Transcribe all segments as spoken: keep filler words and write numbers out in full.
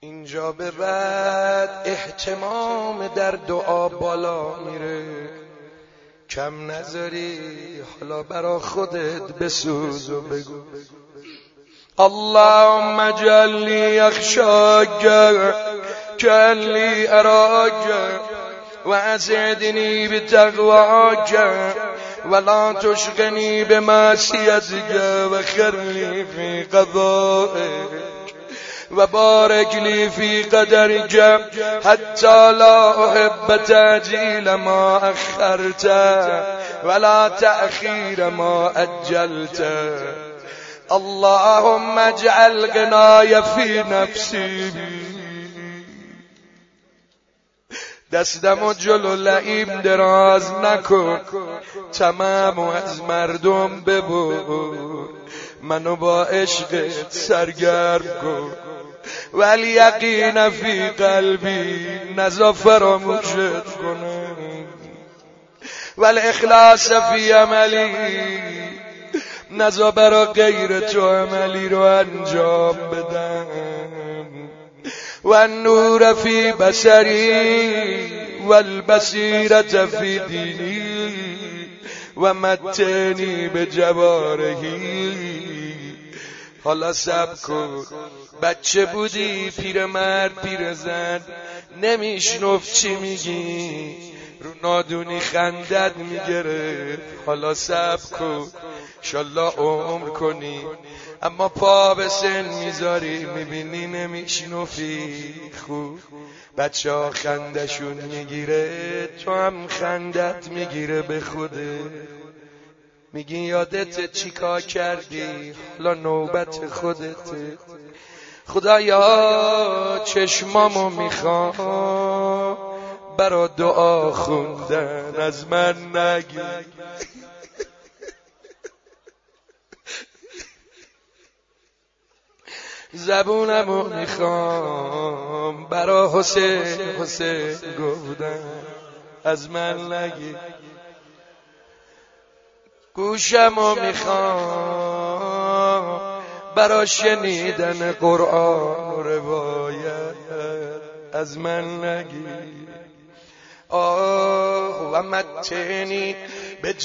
اینجا به بعد اهتمام در دعا بالا میره، کم نذاری حالا برا خودت بسوز و بگو اللهم اجعلنی اخشاک کأنی اراک و اسعدنی بتقواک ولا تشغلنی بمعصیتک و خرنی فی قضائک و بارک لی فی قدرک حتی لا احب تعجیل ما اخرت ولا تأخیر ما عجلت. اللهم اجعل غنای فی نفسی، دستمو جلو لعیم دراز نکن، تمام از مردم ببر، منو با عشقت سرگرم کن، ولی یقین فی قلبی نزا فراموشت کنم، ولی اخلاص فی عملی نزا برا غیر تو عملی رو انجام بدم، و نور فی بصری و البصیرت فی دینی و متنی به جوارحی. حالا صبر کن، بچه بودی پیرمرد پیرزن نمیشنف چی میگی، رو نادونی خندت میگرفت. حالا صبر کن انشالله عمر کنی، اما پا به سن میذاری میبینی نمیشنفی. خوب بچه ها خندشون میگیره، تو هم خندت میگیره به خوده، میگی یادت چیکار کردی، حالا نوبت خودته. خدایا چشمامو میخوام برا دعا خوندن، از من نگی. زبونمو میخوام برا حسین حسین گفتن، از من نگی. گوشمو میخوام برا شنیدن قرآن و روایت، از من نگی. آه و متنی به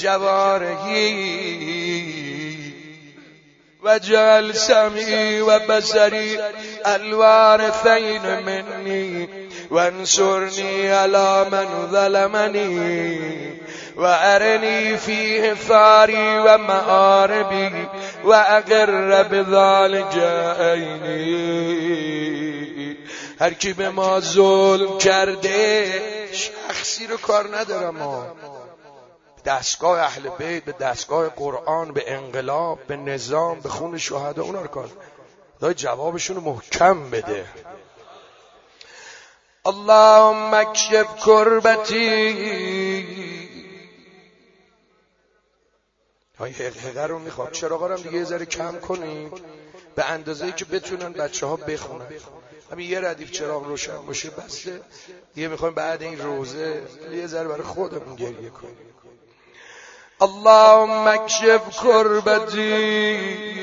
جوارحی و جعل سمعی و بصری الوارثین منی و انصرنی علی من ظلمنی و ارنی فیه ثاری و معاربی و اقر بذلک عینی. هر کی به ما ظلم کرده، شخصی رو کار ندارم، ما دستگاه اهل بیت، به دستگاه قرآن، به انقلاب، به نظام، به خون شهدا، اونا رو کار دای جوابشون رو محکم بده. اللهم اکشف کربتی. های حقیقه رو میخوام چراغا رو دیگه یه ذره کم کنیم به اندازه‌ای که بتونن بچه‌ها بخونن. همین یه ردیف چراغ روشن باشه بسته. دیگه میخوایم بعد این روزه یه ذره برای خودمون گریه کنیم. اللهم اکشف کربتی.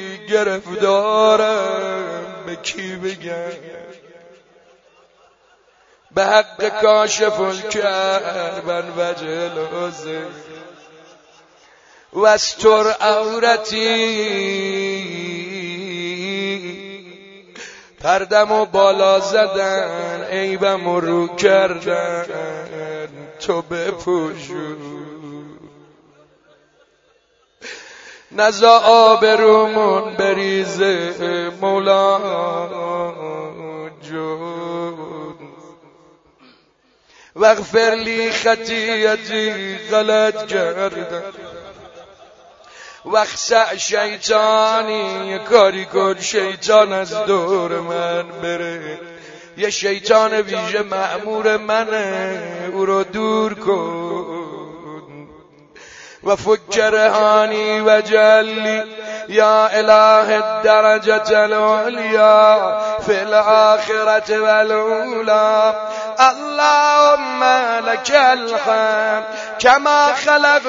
گرفتارم به کی بگم؟ به حق کاشف الکرب وجه الحزن واستر عورتی. پردمو بالا زدن، عیبمو رو کردن، تو بپوشو. نزا آبرومون بریزه مولا جون، واغفر لی خطیئتی، غلط کردم. واخسع شیطانی، یه کاری کن شیطان از دور من بره. یه شیطان ویژه مأمور منه، او رو دور کن. و فکرهانی و جلی یا اله الدرجة العلیا فی الاخرة والاولا. اللهم لك الحمد كما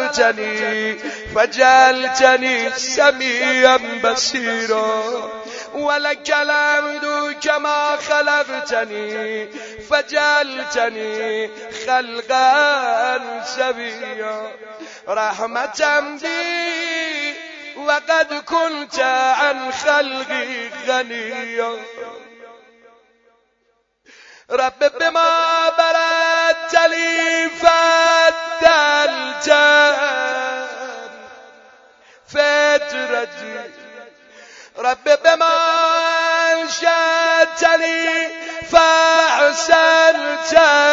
خلقتني فجعلتني سميعا بصيرا ولك الحمد كما خلقتني فجعلتني خلقا سويا رحمة بي وقد كنت عن خلقي غنيا رب بما بردت لي فدلت فترتي رب بما انشأتني فأحسنت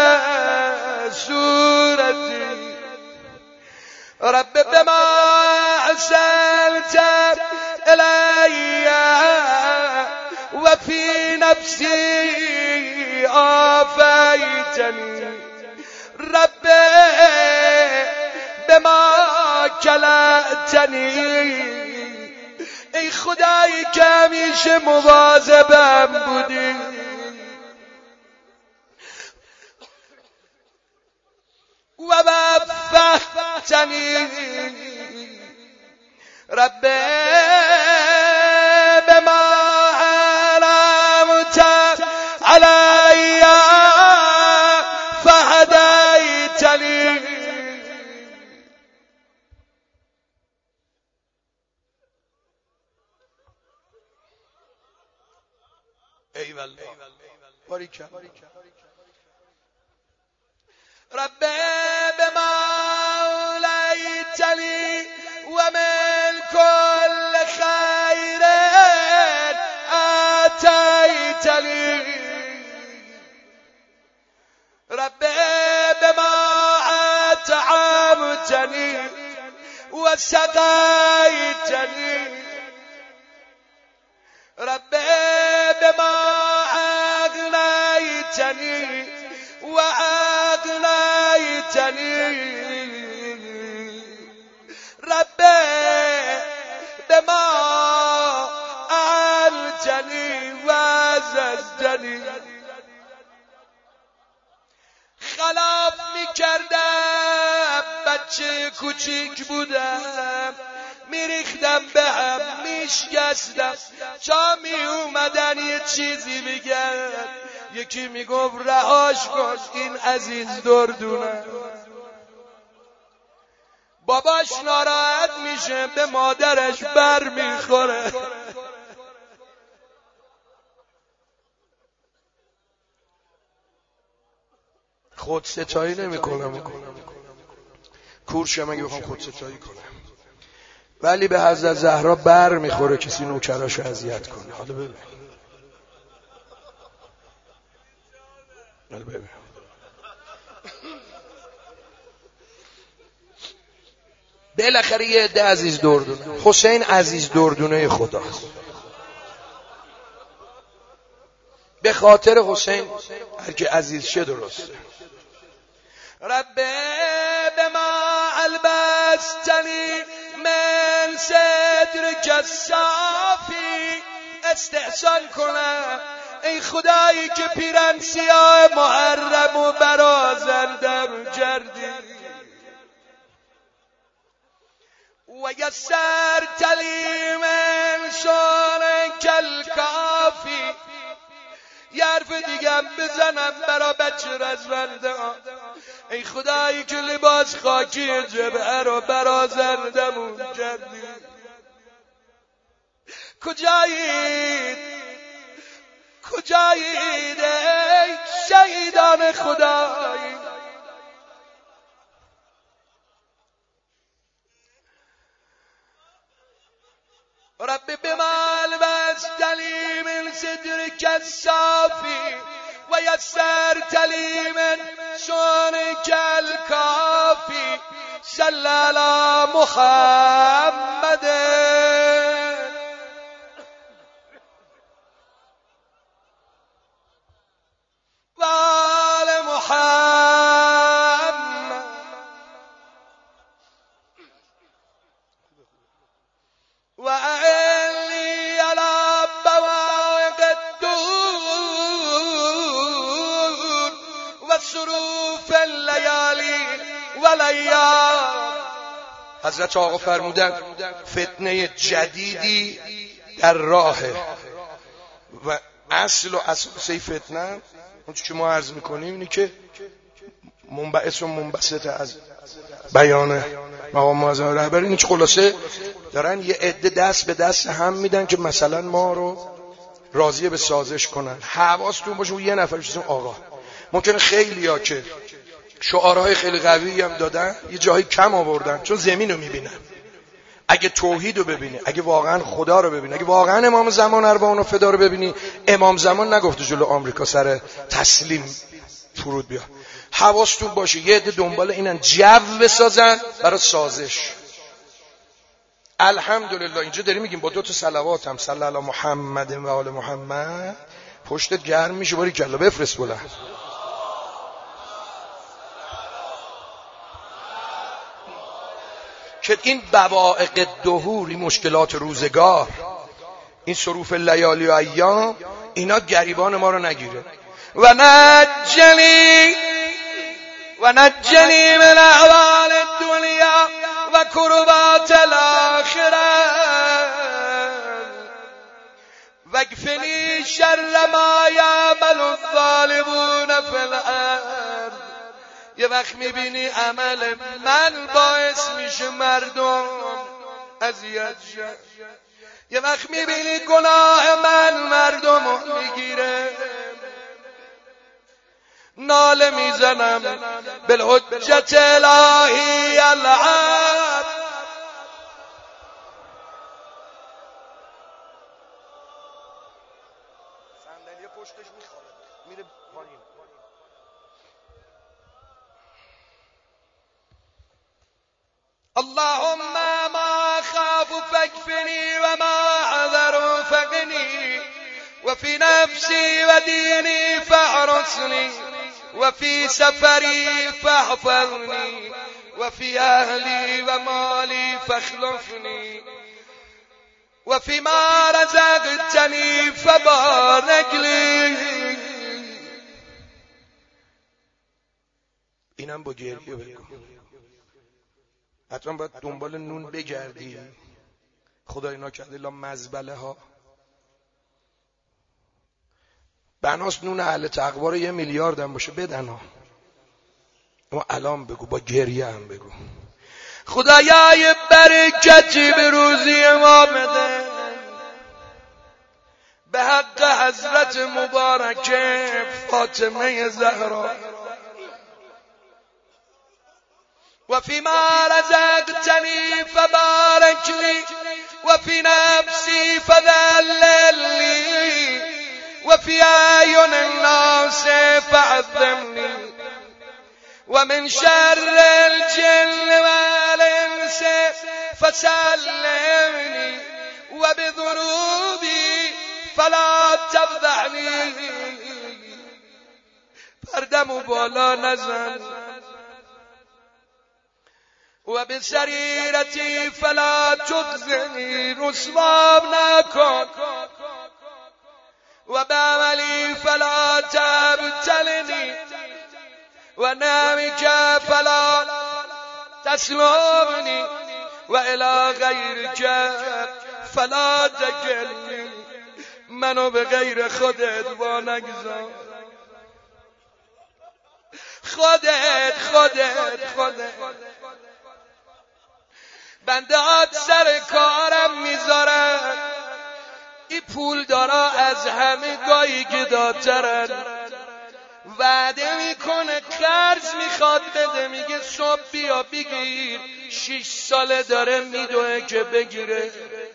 صورتي رب بما أحسنت إلي وفي نفسي آفيتني رب بما كلأتني ای خدایی که همیشه مواظبم بودی و وفقتنی رب بما علمت علی فهدیتنی ای والله باریکم رب بما اولیتنی و من کل خیر آتیتنی رب بما اطعمتنی و سقیتنی رب بما أغنيتني وأغنيتني رب بما أعلتني وعززتني خلاف میکردم بچه کوچیک بودم میریختم به هم میشکستم چا می اومدن یه چیزی بگن یکی میگفت رهاش کن این عزیز دردونه باباش ناراحت میشه به مادرش بر میخوره خود ستایی نمی کنم کورشم اگه بخوام خود ستایی کنم ولی به حضرت زهرا بر میخوره کسی نوکراشو اذیت کنه حالا ببین حالا ببین بالاخره یه عده عزیز دردونه حسین عزیز دردونه خداست به خاطر حسین هر که عزیز شه درسته رب بما البستنی من صدرک الصافی استحسان کنم ای خدایی که پیرن سیاه محرم و برازندم کردی و یسرت لی من شانک الکافی یه حرف دیگم بزنم برا بچه رزمنده ای خدایی که لباس خاکی جبهه رو برازندمون کردی کجایید کجایید ای شهیدان خدایی رب بما البستنی من صدرک الصافی و یسرت لی من شانک الکافی صلی علی محمد و آل محمد و اعلی علی بوائق الدور و صروف اللیالی و لیال حضرت آقا فرمودن فتنه جدیدی در راهه و اصل و اساس فتنه اون چی ما عرض میکنیم اینی که منبعث و منبسط از بیان مقام معظم رهبری اینی که خلاصه دارن یه عده دست به دست هم میدن که مثلا ما رو راضی به سازش کنن. حواستون باشه اون یه نفر چیزی آقا ممکنه خیلیا که شعارهای خیلی قوی هم دادن یه جایی کم آوردن چون زمین رو میبینن. اگه توحید رو ببینی، اگه واقعا خدا رو ببینی، اگه واقعا امام زمان اربعون و فدا رو ببینی، امام زمان نگفته جلو آمریکا سر تسلیم فرود بیا. حواستون باشه یه عده دنبال اینن جو بسازن برای سازش. الحمدلله اینجا داریم میگیم با دو تا صلوات هم صلی علی محمد و آل محمد پشتت گرم میشه. باری کلا بفرست بلند. که این بوائق دهور، این مشکلات روزگار، این صروف لیالی و ایام، اینا گریبان ما رو نگیره. و نجنی و نجنی من احوال الدنیا و کربات الاخره واکفنی شر ما یعمل الظالمون فی الارض. یه وقت میبینی عمل من باعث میشه مردم اذیت شن، یه وقت میبینی گناه من مردم رو میگیره. ناله میزنم بالحجت الهی العب. صندلی پشتش میخوره میره پایین. اللهم ما خاف فاكفني وما عذر فقني وفي نفسي وديني فاحرسني وفي سفري فاحفظني وفي أهلي ومالي فاخلفني وفيما رزقتني فبارك لي. اینم با گریه بگو. حتما باید دنبال نون بگردی. خدای ناکرده لا مزبله ها بناس نون اهل تقوا رو یه میلیارد هم باشه بدن ها. اما الان بگو با گریه هم بگو خدایای برکتی به روزی ما بده به حق حضرت مبارک فاطمه زهرا وفيما رزقتني فبارك لي وفي نفسي فذللني وفي أعين الناس فعظمني ومن شر الجن والإنس فسلمني وبذنوبي فلا تفضحني. پردمو بالا نزن و به سریرتی فلا تخزنی رسوام نکن و به عملی فلا تبتلنی و نعمک فلا تسلمنی و الی غیرک فلا تکلنی. منو به غیر خودت وانگذار. خودت خودت خودت بنده هات سر کارم میذارن. این پول دارا از همه گاهی گداترن. وعده میکنه قرض میخواد بده، میگه صبح بیا بگیر. شش ساله داره میدوه که بگیره.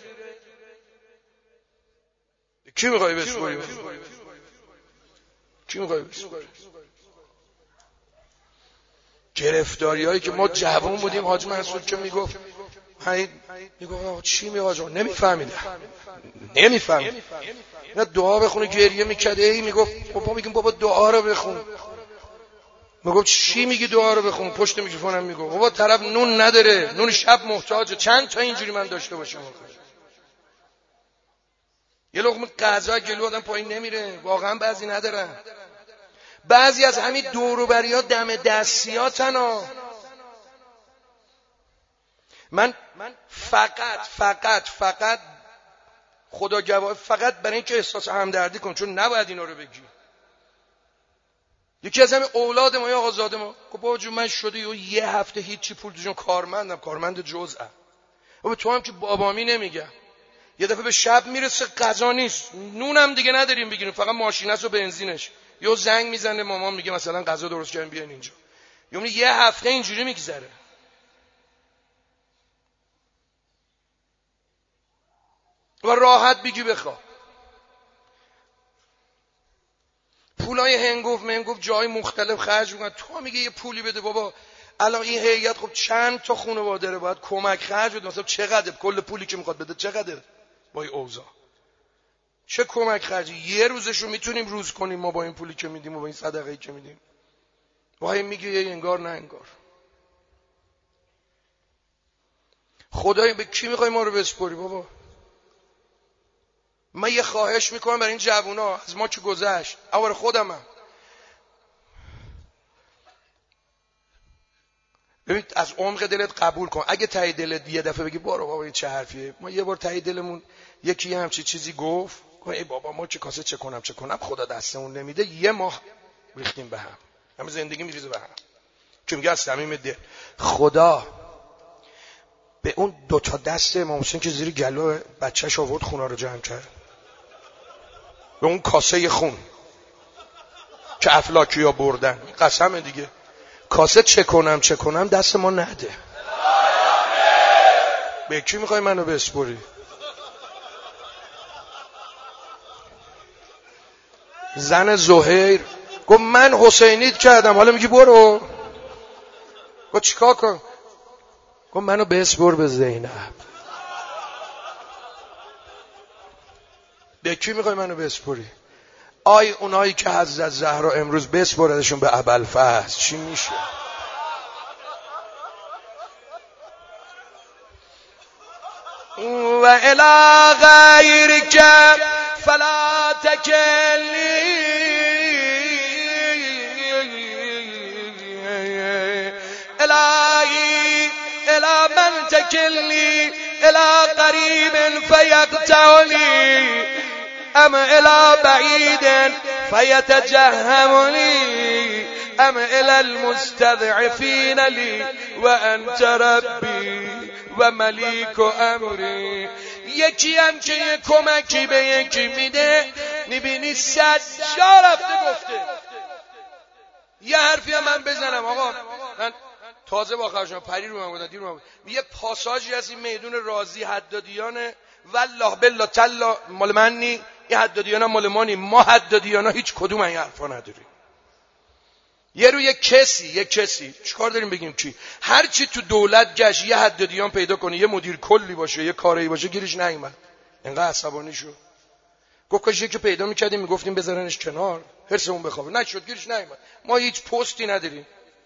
کی میخوای بسپوری؟ کی میخوای بسپوری؟ گرفتاری هایی که ما جوان بودیم حاج منصور که میگفت میگفت چی میگه حاج نمیفهمیدم نمیفهمید نه دعا بخونه گریه میکرد. ای میگفت بابا میگم بابا دعا رو بخون. میگفت چی میگی دعا رو بخون؟ پشت میکروفونم میگفت بابا طرف نون نداره، نون شب محتاجه، چند تا اینجوری من داشته باشم. یه لقمه غذا گلو آدم پایین نمیره. واقعا بعضی ندارن. بعضی از همین دوروبری ها دم دستیاتن ها. من فقط فقط فقط خدا گواه، فقط برای اینکه احساس همدردی کن، چون نباید اینا رو بگی. یکی از همین اولاد ما یا آقازاده ما گفت بابا جون من شده یه هفته هیچی پول جون کارمندم، کارمند جزءم. بابا تو هم که بابامی نمیگم. یه دفعه به شب میرسه غذا نیست، نونم دیگه نداریم بگیریم، فقط ماشینش و بنزینش. یا زنگ میزنه مامان میگه مثلا غذا درست کردیم بیاین اینجا. یعنی یه هفته اینجوری میگذره. و راحت بگی بخواه. پولای هنگفت منگفت جای مختلف خرج میکنن، تو میگه یه پولی بده بابا. الان این هیئت خب چند تا خانواده داره، باید کمک خرج بده. مثلا چقدر کل پولی که میخواد بده چقدر با این اوضاع؟ چه کمک خرجی؟ یه روزشو میتونیم روز کنیم ما با این پولی که میدیم و با این صدقه‌ای که میدیم. وای میگه یه انگار نه انگار. خدای به کی میخوای ما رو بسپاری بابا؟ من یه خواهش میکنم برای این جوونا، از ما که گذشت، اول خودمم. ببین از عمق دلت قبول کن. اگه ته دلت یه دفعه بگی بارو بابا این چه حرفیه، ما یه بار ته دلمون یکی همچی چیزی گفت، ای بابا ما چه کاسه چه کنم چه کنم، خدا دستمون نمیده، یه ماه ریختیم به هم، همه زندگی میریزه به هم. که میگه از صمیم دل خدا به اون دو تا دست امام حسین که زیر گلو بچه‌ش آورد خونا رو جمع کرد، به اون کاسه خون که افلاکیا بردن، قسم دیگه، کاسه چه کنم چه کنم دست ما نده. به کی میخوای منو بسپری؟ زن زهیر گفت من حسینیت کردم، حالا میگی برو. گفت چیکار کن؟ گفت منو بسپر به زینب. به کی میخوای منو بسپری؟ آی اونایی که حضرت زهرا امروز بسپردشون به ابوالفضل چی میشه؟ و الی غیرک فلا تکلنی الهی الی من تکلنی الی قریب فیقطعنی ام الی بعید فیتجهمنی ام الی المستضعفین لی و انت ربی و ملیک و امری. یکی هم که یه کمکی به یکی میده میبینی صد جا رفته گفته. یه حرفی هم من بزنم آقا، من تازه با خواهشم پری رو من بودن دیر رو من یه پاساژی از این میدون رازی حدادیانه، والله بالله تلا مال من نی، این حدادیان هم مال ما نی، ما حدادیان ها هیچ کدوم این حرفا نداریم. یه روی کسی یه کسی چیکار داریم بگیم کی؟ هر چی تو دولت گشت یه حدادیان پیدا کنه، یه مدیر کلی باشه، یه کاری باشه، گیرش نیومد، اینقدر عصبانی شد. گفت کاش یکی پیدا می‌کردیم میگفتیم بذارنش کنار حرسمون بخوابه، نشد، گیرش نیومد. ما هیچ پستی نداریم.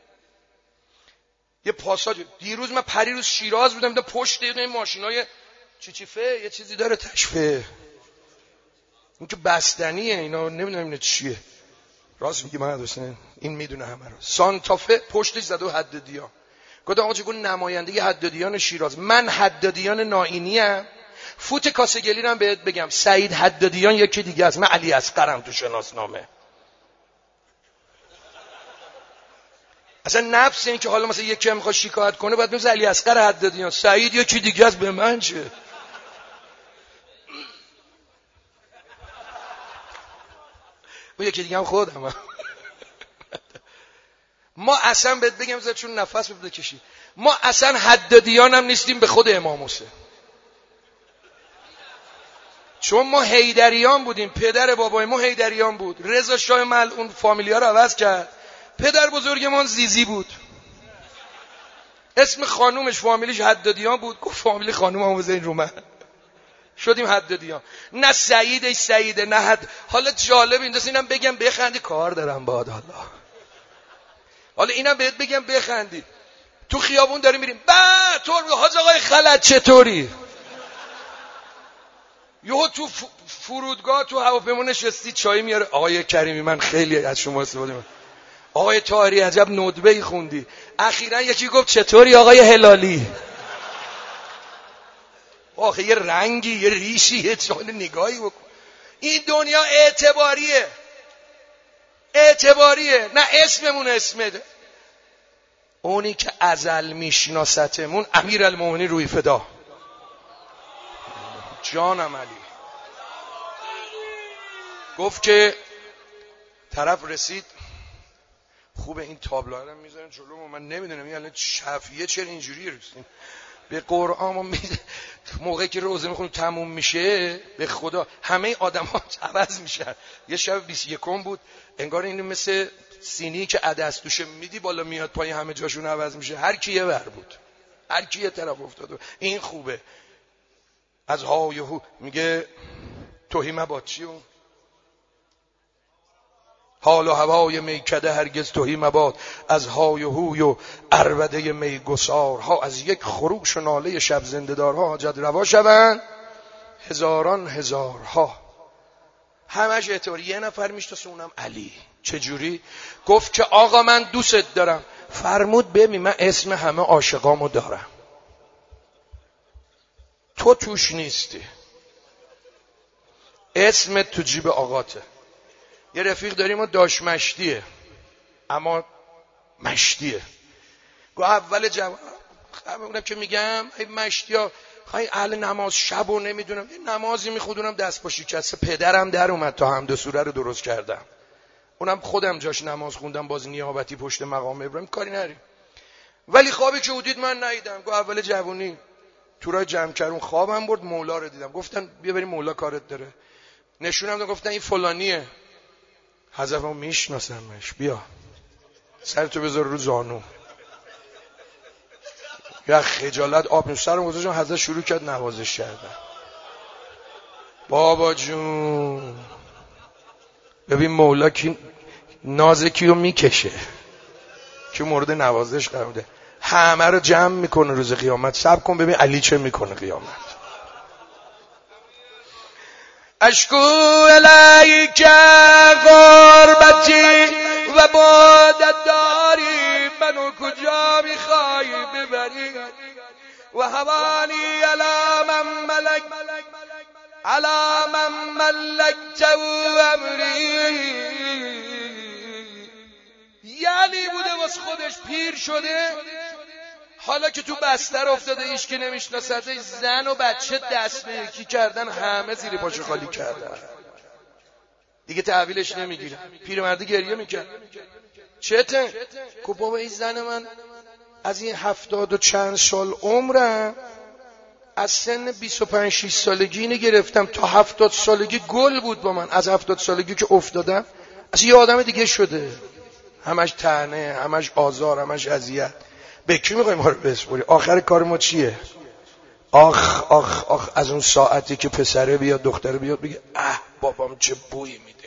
یه پاساژ دیروز من پریروز شیراز بودم، دیدم پشت این ماشینای چی چی فه یه چیزی داره تشفه، این که بستنیه، اینا نمیدونم اینا چیه. راست میگی من دوستان این میدونه همه رو. سانتافه پشتش زده و حدادیان. گفتم آقا چه نماینده حدادیان شیراز، من حدادیان نائینی ام. فوت کاسگلی رو بهت بگم، سعید حدادیان یکی دیگه است، من علی اصغرم تو شناسنامه. اصلا نفس این که حالا مثلا یکی هم میخواد شکایت کنه بعد میگه علی اصغر حدادیان، سعید یکی دیگه است، به من چه؟ اون یکی دیگه هم خودم. ما اصلا بهت بگم زد چون نفس بده کشی، ما اصلا حدادیان هم نیستیم به خود امام حسین، چون ما حیدریان بودیم، پدر بابای ما حیدریان بود، رضا شاه ملعون فامیلیا رو عوض کرد، پدر بزرگمان زیزی بود، اسم خانومش فامیلیش حدادیان بود، گفت فامیلی خانومم بزنین رو من، شدیم حدادیان. نه سعیدش سعیده نه حد. حالا جالب این دست اینم بگم بخندی، کار دارم باد حالا حالا اینم بهت بگم بخندی. تو خیابون داریم میریم، با طور حاج آقای خلعت چطوری؟ یهو تو فرودگاه تو هواپیما نشستی چای میاره، آقای کریمی من خیلی از شما استفاده میکنم، آقای طاهری عجب ندبه‌ای خوندی. اخیراً یکی گفت چطوری آقای هلالی؟ آخه یه رنگی، یه ریشی، یه چال نگاهی بکن. این دنیا اعتباریه، اعتباریه، نه اسممون اسمه. اونی که ازل میشناستمون امیرالمومنین روی فدا، جانم علی. گفت که طرف رسید، خوبه این تابلوها رو میذارن جلوم، من نمیدونم این الان شفیه چرا اینجوری رسیم به قرآن. ما موقعی که روزه میخونیم تموم میشه، به خدا همه آدم ها عوض میشن. یه شب بیست یکم بود، انگار این مثل سینی که عدس توشه میدی بالا میاد پایین، همه جاشون عوض میشه، هر کی یه ور بود، هر کی یه طرف افتاده. این خوبه. از های هو میگه توهی مباد چی اون حال و هوای میکده هرگز توهی مباد، از های و هوی و عربده میگسارها، از یک خروش و ناله شب زنده‌دارها حاجت روا شوند هزاران هزارها. همش اعتباری. یه نفر میشناسه اونم علی. چجوری؟ گفت که آقا من دوست دارم. فرمود ببین من اسم همه عاشقامو دارم، تو توش نیستی، اسمت تو جیب آقاته. یه رفیق داریم و داش مشتیه، اما مشتیه. گو اول جواب اونم که میگم ای مشتیا خواهی اهل نماز شب و نمیدونم یه نمازی میخودونم دست با شکسته پدرم در اومد تا حمد سوره رو درست کردم. اونم خودم جاش نماز خوندم باز نیابتی پشت مقام ابراهیم، کاری نریم. ولی خوابی که اودید من ندیدم. گو اول جوونی تو راه جمع‌کرون خوابم برد، مولا رو دیدم. گفتن بیا بریم مولا کارت داره. نشونم دادن، گفتن این فلانیه. حذفم میشناسمش، بیا سرتو بذار رو زانو. یا خجالت آب نوش سرم گذاشتم، حضرت شروع کرد نوازش کردن. بابا جون ببین مولا کی ناز کیو میکشه که مورد نوازش قرار بده، همه رو جمع میکنه روز قیامت. صبر کن ببین علی چه میکنه قیامت. اشکو الیک غربتی و بعدت داری، منو کجا میخوای ببری و هوانی علی من ملک علی من ملکت و امری. یعنی بوده واسه خودش پیر شده، حالا که تو بستر افتاده ایش که نمیشناسده، زن و بچه دست به یکی کردن، همه زیر پاشو خالی کردن، دیگه تحویلش نمیگیره. پیرمرده گریه میکرد. چته؟ که بابا این زن من از این هفتاد و چند سال عمرم، از سن بیست و پنج شش سالگی اینو گرفتم تا هفتاد سالگی گل بود با من، از هفتاد سالگی که افتادم از یه آدم دیگه شده، همش طعنه، همش آزار، همش اذیت. به کی میخوای ما رو بسپاری؟ آخر کار ما چیه؟ آخ آخ آخ از اون ساعتی که پسره بیاد دختره بیاد بگه اه بابام چه بویی میده،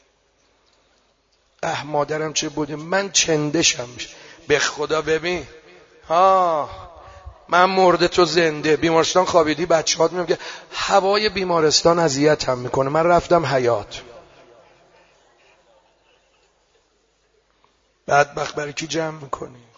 اه مادرم چه بوده، من چندشم میشه. به خدا ببین ها من مرده تو زنده. بیمارستان خوابیدی بچه‌هات میگه هوای بیمارستان اذیتم میکنه، من رفتم حیات. بدبخت برای کی جمع میکنی؟